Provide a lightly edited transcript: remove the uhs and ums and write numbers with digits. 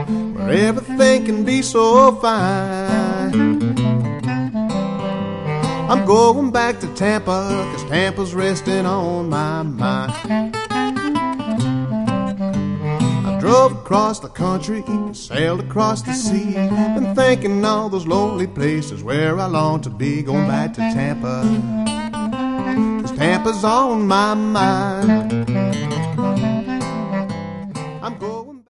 where everything can be so fine. I'm going back to Tampa, 'cause Tampa's resting on my mind. I drove across the country, sailed across the sea, been thinking all those lonely places where I long to be. Going back to Tampa, 'cause Tampa's on my mind.